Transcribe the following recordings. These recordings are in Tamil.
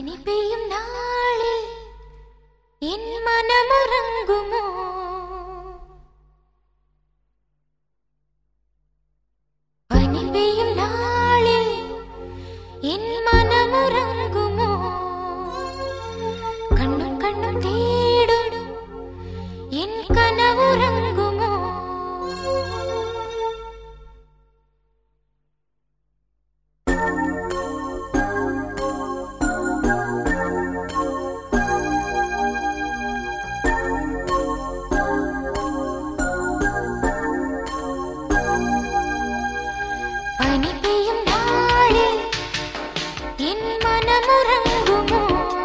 பனி பெய்யும் நாளில் என் மனமுறங்குமோ? பனி பெய்யும் நாளில் என் மனமுறங்குமோ? கண்ணும் கண்ணும் தேடும் என் கனவுறங்குமோ? பனி பெய்யும் நாளில் என் மனமுறங்குமோ?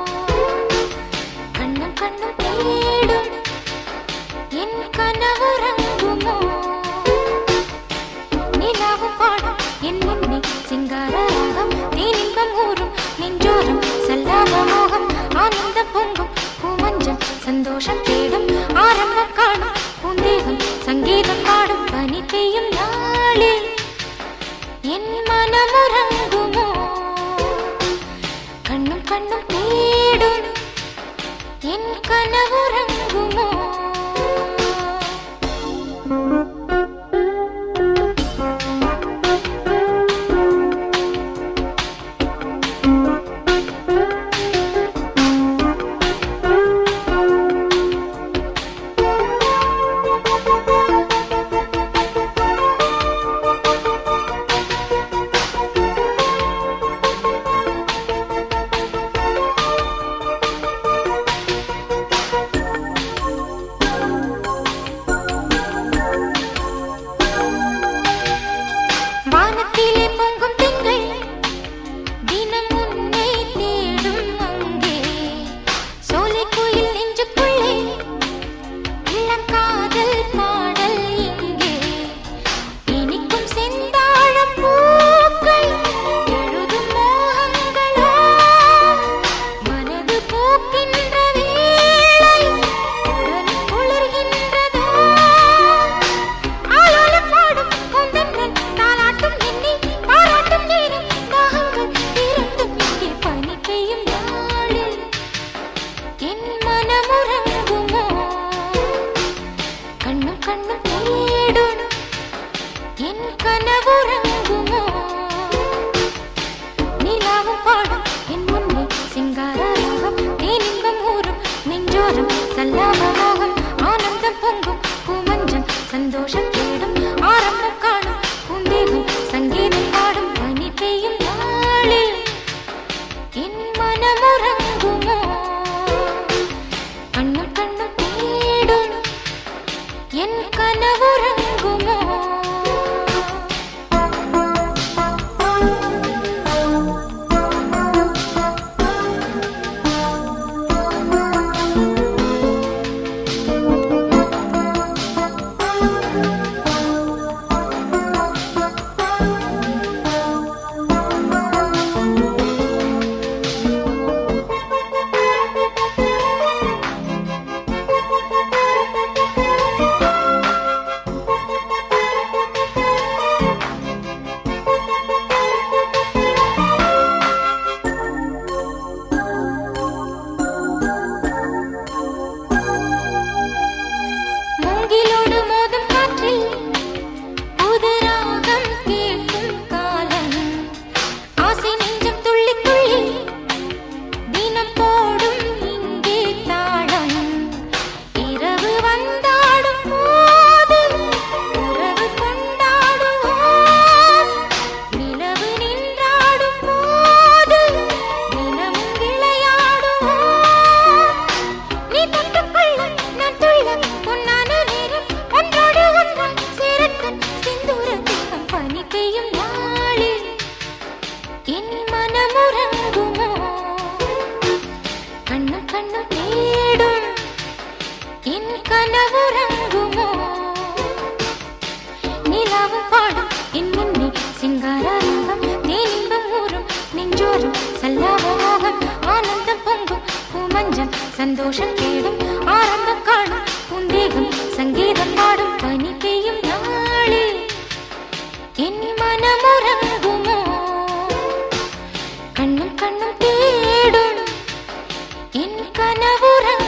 கண்ணும் கண்ணும் தேடும் என் கனவுறங்குமோ? நிலாவும் பாடும் என் முன்னே சிங்கார ராகம், தேனின்பம் ஊறும் நெஞ்சோரம் சல்லாப மோகம், ஆனந்தம் பொங்கும் பூமஞ்சம் சந்தோஷம் தேடும் ஆரம்பம் காணும் பூந்தேகம் சங்கீதம் பாடும். பனி பெய்யும் நாளில் என் மனமுறங்குமோ? கண்ணும் கண்ணும் தேடும் என் கனவுறங்குமோ? வானத்திலே பொங்கும் திங்கள் தினம் உன்னை தேடும் அங்கே, சோலை குயில் நெஞ்சுக்குள்ளே இளங்காதல் பாடல் இங்கே, இனிக்கும் செந்தாழம் பூக்கள் எழுதும் மோகங்களோ, மனது பூக்கின்ற வேளை உடல் குளிர்கின்றதோ, ஆளாளம் பாடும் பூந்தென்றல் தாலாட்டும் என்னை பாராட்டும் நேரம் தாகங்கள் இரண்டும் இங்கே. பனி பெய்யும் நாளில் என் மனமுறங்குமோ? கண்ணும் கண்ணும் தேடும் என் கனவுறங்குமோ? நிலாவும் பாடும் என் முன்னே சிங்கார ராகம், தேனின்பம் ஊறும் நெஞ்சோரம் சல்லாப மோகம், ஆனந்தம் பொங்கும் பூமஞ்சம் சந்தோஷம் தேடும் ஆரம்பம் காணும் பூந்தேகம் சங்கீதம் பாடும். பனி பெய்யும் நாளில் என் மனமுறங்குமோ? கண்ணும் கண்ணும் தேடும் என் கனவுறங்குமோ? மூங்கிலோடு மோதும் காற்றில் புது ராகம் கேட்கும் காலம், ஆசை நெஞ்சம் துள்ளி துள்ளி தினம் போடும் இங்கே தாளம், இரவு வந்தாடும் போது உறவு கொண்டாடுவோம், நிலவு நின்றாடும் போது தினமும் விளையாடுவோம், நீ தொட்டுக்கொள்ள நான் துள்ள பொன்னான நேரம் ஒன்றோடு ஒன்றாய் சேரட்டும் சிந்தூர தீபம். பனி பெய்யும் நாளில் என் மனமுறங்குமோ? கண்ணும் கண்ணும் தேடும் என் கனவுறங்குமோ? நிலாவும் பாடும் என் முன்னே சிங்கார ராகம், தேனின்பம் ஊறும் நெஞ்சோரம் சல்லாப மோகம், ஆனந்தம் பொங்கும் பூமஞ்சம் சந்தோஷம் தேடும் ஆரம்பம் காணும் பூந்தேகம் சங்கீதம் பாடும். பனி பெய்யும் நாளில் என் மனமுறங்குமோ? கண்ணும் கண்ணும் தேடும் என் கனவுறங்க